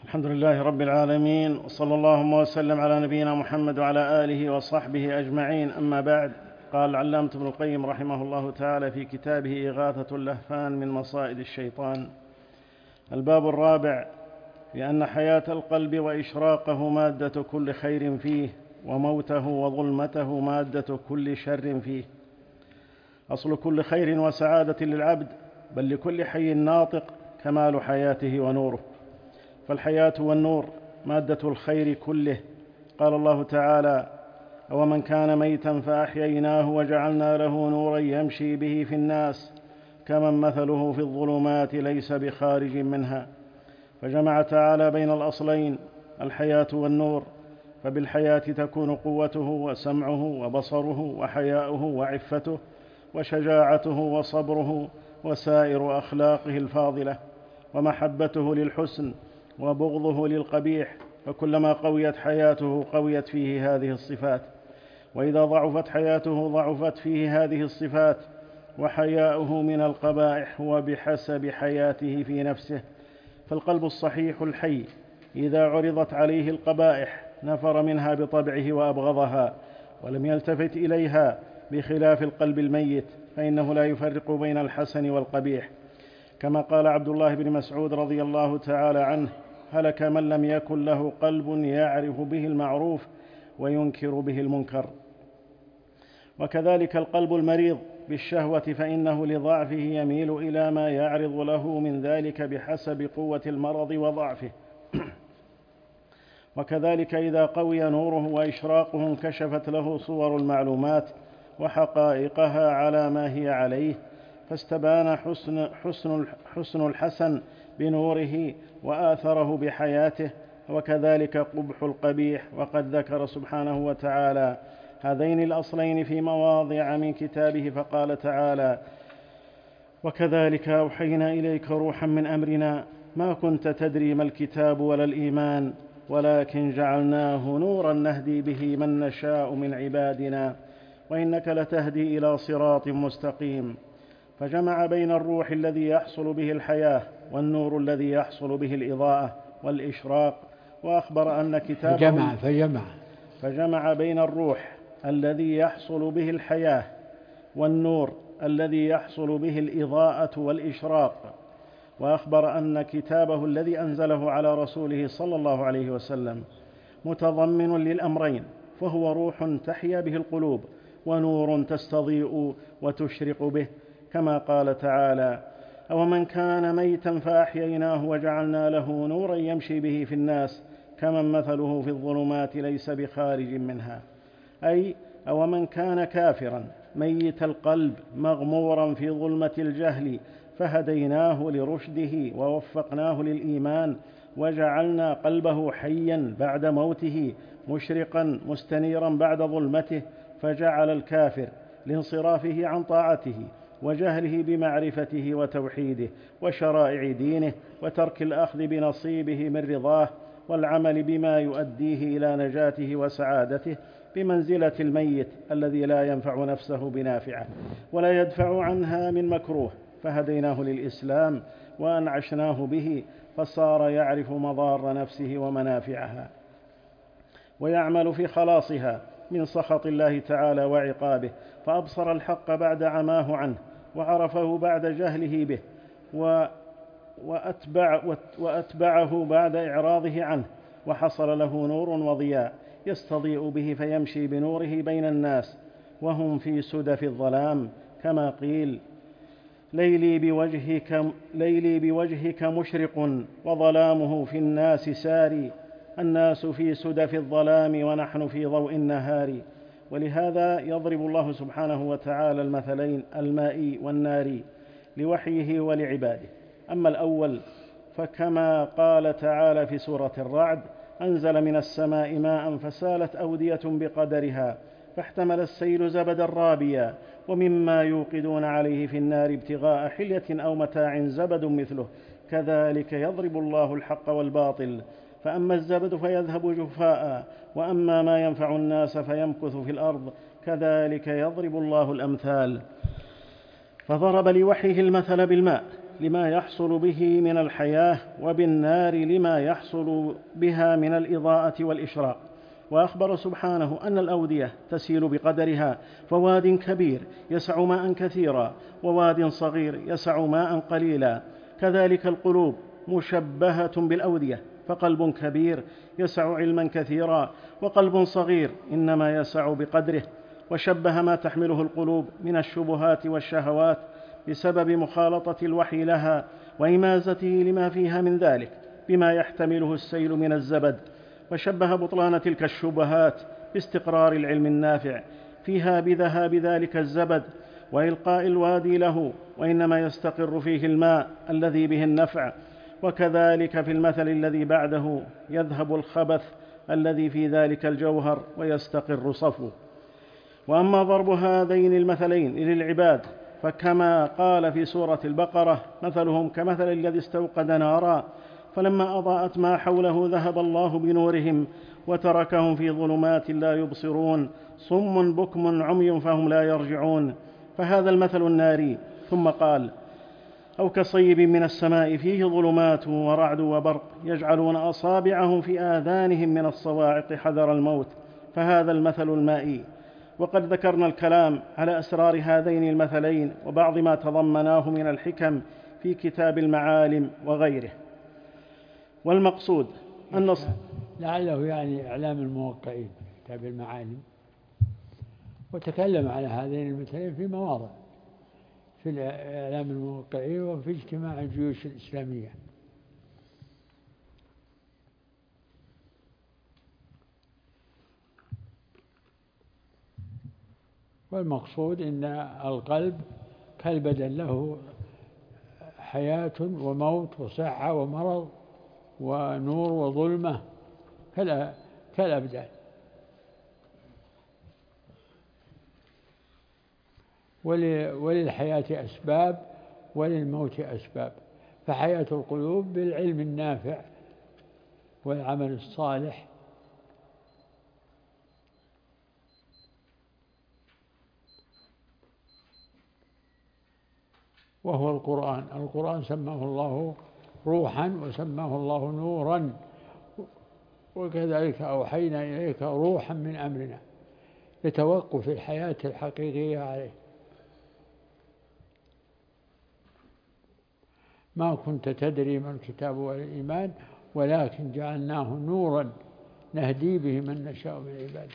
الحمد لله رب العالمين، وصلى اللهم وسلم على نبينا محمد وعلى آله وصحبه أجمعين. أما بعد، قال العلامة ابن القيم رحمه الله تعالى في كتابه إغاثة اللهفان من مصائد الشيطان: الباب الرابع: لأن حياة القلب وإشراقه مادة كل خير فيه، وموته وظلمته مادة كل شر فيه. أصل كل خير وسعادة للعبد، بل لكل حي ناطق، كمال حياته ونوره، فالحياة والنور مادة الخير كله. قال الله تعالى: أومن كان ميتا فأحييناه وجعلنا له نورا يمشي به في الناس كمن مثله في الظلمات ليس بخارج منها. فجمع تعالى بين الأصلين، الحياة والنور، فبالحياة تكون قوته وسمعه وبصره وحياؤه وعفته وشجاعته وصبره وسائر أخلاقه الفاضلة، ومحبته للحسن وبغضه للقبيح، فكلما قويت حياته قويت فيه هذه الصفات، وإذا ضعفت حياته ضعفت فيه هذه الصفات. وحياؤه من القبائح هو بحسب حياته في نفسه، فالقلب الصحيح الحي إذا عرضت عليه القبائح نفر منها بطبعه وأبغضها ولم يلتفت إليها، بخلاف القلب الميت فإنه لا يفرق بين الحسن والقبيح، كما قال عبد الله بن مسعود رضي الله تعالى عنه: هلك من لم يكن له قلب يعرف به المعروف وينكر به المنكر. وكذلك القلب المريض بالشهوة، فإنه لضعفه يميل إلى ما يعرض له من ذلك بحسب قوة المرض وضعفه. وكذلك إذا قوي نوره وإشراقه انكشفت له صور المعلومات وحقائقها على ما هي عليه، فاستبان حسن الحسن بنوره وآثره بحياته، وكذلك قبح القبيح. وقد ذكر سبحانه وتعالى هذين الأصلين في مواضع من كتابه، فقال تعالى: وكذلك أوحينا إليك روحا من أمرنا ما كنت تدري ما الكتاب ولا الإيمان ولكن جعلناه نورا نهدي به من نشاء من عبادنا وإنك لتهدي إلى صراط مستقيم. فجمع بين الروح الذي يحصل به الحياة والنور الذي يحصل به الإضاءة والإشراق، وأخبر أن كتابه فجمع بين الروح الذي يحصل به الحياة والنور الذي يحصل به الإضاءة والإشراق، وأخبر أن كتابه الذي أنزله على رسوله صلى الله عليه وسلم متضمن للأمرين، فهو روح تحيا به القلوب ونور تستضيء وتشرق به، كما قال تعالى: أومن كان ميتا فأحييناه وجعلنا له نورا يمشي به في الناس كمن مثله في الظلمات ليس بخارج منها. أي أومن كان كافرا ميت القلب مغمورا في ظلمة الجهل فهديناه لرشده ووفقناه للإيمان، وجعلنا قلبه حيا بعد موته مشرقا مستنيرا بعد ظلمته، فجعل الكافر لانصرافه عن طاعته وجهله بمعرفته وتوحيده وشرائع دينه وترك الأخذ بنصيبه من رضاه والعمل بما يؤديه إلى نجاته وسعادته، بمنزلة الميت الذي لا ينفع نفسه بنافعه ولا يدفع عنها من مكروه، فهديناه للإسلام وأنعشناه به، فصار يعرف مضار نفسه ومنافعها ويعمل في خلاصها من سخط الله تعالى وعقابه، فأبصر الحق بعد عماه عنه وعرفه بعد جهله به، وأتبعه بعد إعراضه عنه، وحصل له نور وضياء يستضيء به فيمشي بنوره بين الناس وهم في سدف الظلام، كما قيل: ليلي بوجهك مشرق وظلامه في الناس ساري، الناس في سدف الظلام ونحن في ضوء النهار. ولهذا يضرب الله سبحانه وتعالى المثلين المائي والناري لوحيه ولعباده. أما الأول فكما قال تعالى في سورة الرعد: أنزل من السماء ماء فسالت أودية بقدرها فاحتمل السيل زبدا رابيا ومما يوقدون عليه في النار ابتغاء حلية أو متاع زبد مثله كذلك يضرب الله الحق والباطل، فأما الزبد فيذهب جفاء وأما ما ينفع الناس فيمكث في الأرض كذلك يضرب الله الأمثال. فضرب لوحيه المثل بالماء لما يحصل به من الحياة، وبالنار لما يحصل بها من الإضاءة والإشراق. وأخبر سبحانه أن الأودية تسيل بقدرها، فواد كبير يسع ماء كثيرا، وواد صغير يسع ماء قليلا. كذلك القلوب مشبهة بالأودية، فقلب كبير يسع علما كثيرا، وقلب صغير إنما يسع بقدره. وشبه ما تحمله القلوب من الشبهات والشهوات بسبب مخالطة الوحي لها وإمازته لما فيها من ذلك بما يحتمله السيل من الزبد. وشبه بطلان تلك الشبهات باستقرار العلم النافع فيها بذهاب ذلك الزبد وإلقاء الوادي له، وإنما يستقر فيه الماء الذي به النفع. وكذلك في المثل الذي بعده يذهب الخبث الذي في ذلك الجوهر ويستقر صفوه. وأما ضرب هذين المثلين للعباد فكما قال في سورة البقرة: مثلهم كمثل الذي استوقد نارا فلما أضاءت ما حوله ذهب الله بنورهم وتركهم في ظلمات لا يبصرون صم بكم عمي فهم لا يرجعون. فهذا المثل الناري. ثم قال: أو كصيب من السماء فيه ظلمات ورعد وبرق يجعلون أصابعهم في آذانهم من الصواعق حذر الموت. فهذا المثل المائي. وقد ذكرنا الكلام على أسرار هذين المثلين وبعض ما تضمناه من الحكم في كتاب المعالم وغيره. والمقصود أن لعله يعني إعلام الموقعين في كتاب المعالم، وتكلم على هذين المثلين في مواضع في إعلام الموقعين وفي اجتماع الجيوش الإسلامية. والمقصود إن القلب كالبدن له حياة وموت وصحة ومرض ونور وظلمة كالأبدان. وللحياة أسباب وللموت أسباب. فحياة القلوب بالعلم النافع والعمل الصالح، وهو القرآن. القرآن سماه الله روحا وسماه الله نورا، وكذلك أوحينا إليك روحا من أمرنا لتوقف الحياة الحقيقية عليه. ما كنت تدري ما الكتاب ولا الإيمان ولكن جعلناه نورا نهدي به من نشاء من عبادنا.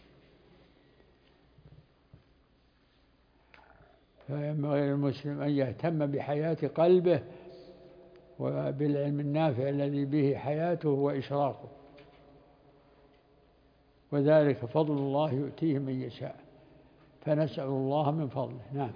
فينبغي للمسلم أن يهتم بحياة قلبه وبالعلم النافع الذي به حياته وإشراقه، وذلك فضل الله يؤتيه من يشاء، فنسأل الله من فضله. نعم.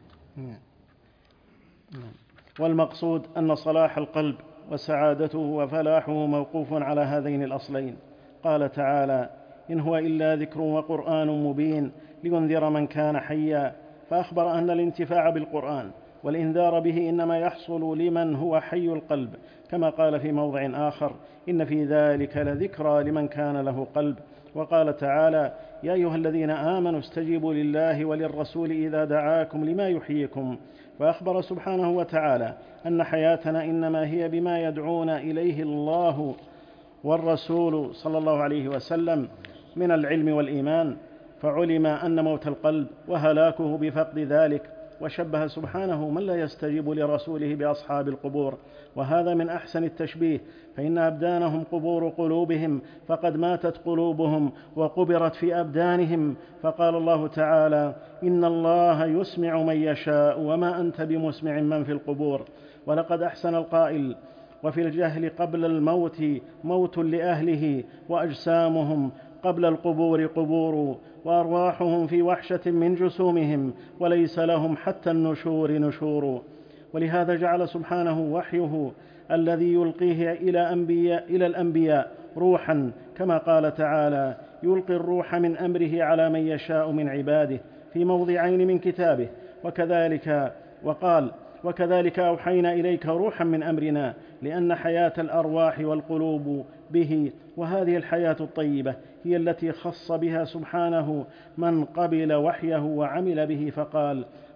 والمقصود أن صلاح القلب وسعادته وفلاحه موقوف على هذين الأصلين. قال تعالى: إن هو إلا ذكر وقرآن مبين لينذر من كان حيا. فأخبر أن الانتفاع بالقرآن والإنذار به إنما يحصل لمن هو حي القلب، كما قال في موضع آخر: إن في ذلك لذكرى لمن كان له قلب. وقال تعالى: يا أيها الذين آمنوا استجيبوا لله وللرسول إذا دعاكم لما يحييكم. وأخبر سبحانه وتعالى أن حياتنا إنما هي بما يدعونا إليه الله والرسول صلى الله عليه وسلم من العلم والإيمان، فعلم أن موت القلب وهلاكه بفقد ذلك. وشبه سبحانه من لا يستجيب لرسوله بأصحاب القبور، وهذا من أحسن التشبيه، فإن أبدانهم قبور قلوبهم، فقد ماتت قلوبهم وقبرت في أبدانهم. فقال الله تعالى: إن الله يسمع من يشاء وما أنت بمسمع من في القبور. ولقد أحسن القائل: وفي الجهل قبل الموت موت لأهله، وأجسامهم قبل القبور قبور، وأرواحهم في وحشة من جسومهم، وليس لهم حتى النشور نشور. ولهذا جعل سبحانه وحيه الذي يلقيه إلى الأنبياء روحا، كما قال تعالى: يلقي الروح من أمره على من يشاء من عباده، في موضعين من كتابه. وكذلك أوحينا إليك روحا من أمرنا، لأن حياة الأرواح والقلوب به، وهذه الحياة الطيبة هي التي خص بها سبحانه من قبل وحيه وعمل به، فقال: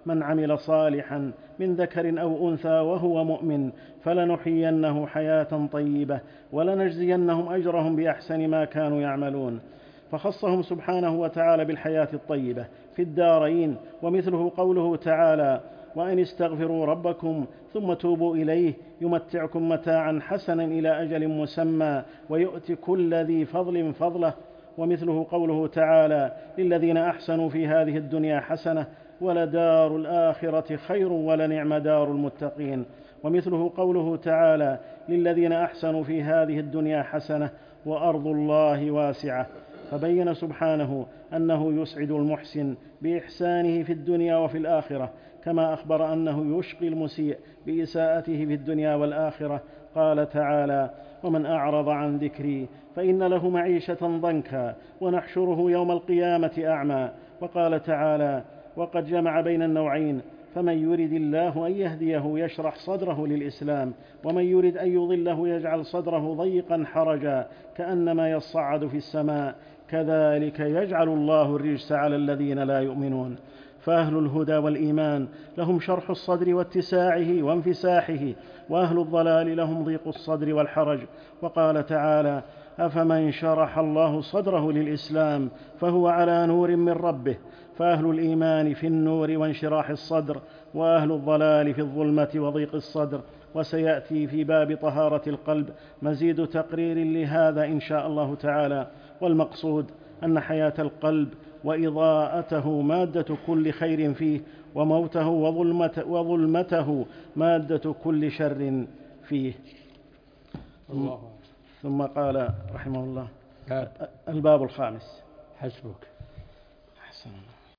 من عمل صالحا من ذكر أو أنثى وهو مؤمن فلنحيينه حياة طيبة ولنجزينهم أجرهم بأحسن ما كانوا يعملون. فخصهم سبحانه وتعالى بالحياة الطيبة في الدارين، ومثله قوله تعالى: وأن استغفروا ربكم ثم توبوا إليه يمتعكم متاعا حسنا إلى أجل مسمى ويؤتي كل ذي فضل فضله. ومثله قوله تعالى: للذين أحسنوا في هذه الدنيا حسنة ولدار الآخرة خير ولنعم دار المتقين. ومثله قوله تعالى: للذين أحسنوا في هذه الدنيا حسنة وأرض الله واسعة. فبين سبحانه أنه يسعد المحسن بإحسانه في الدنيا وفي الآخرة، كما أخبر أنه يشقي المسيء بإساءته في الدنيا والآخرة. قال تعالى: ومن أعرض عن ذكري فإن له معيشة ضنكا ونحشره يوم القيامة أعمى. وقال تعالى: وقد جمع بين النوعين، فمن يرد الله أن يهديه يشرح صدره للإسلام، ومن يرد أن يضله يجعل صدره ضيقا حرجا كأنما يصعد في السماء، كذلك يجعل الله الرجس على الذين لا يؤمنون. فأهل الهدى والإيمان لهم شرح الصدر واتساعه وانفساحه، وأهل الضلال لهم ضيق الصدر والحرج. وقال تعالى: أفمن شرح الله صدره للإسلام فهو على نور من ربه. فأهل الإيمان في النور وانشراح الصدر، وأهل الضلال في الظلمة وضيق الصدر. وسيأتي في باب طهارة القلب مزيد تقرير لهذا إن شاء الله تعالى. والمقصود أن حياة القلب وإضاءته مادة كل خير فيه، وموته وظلمته مادة كل شر فيه. ثم قال رحمه الله: الباب الخامس. حسبك. أحسن.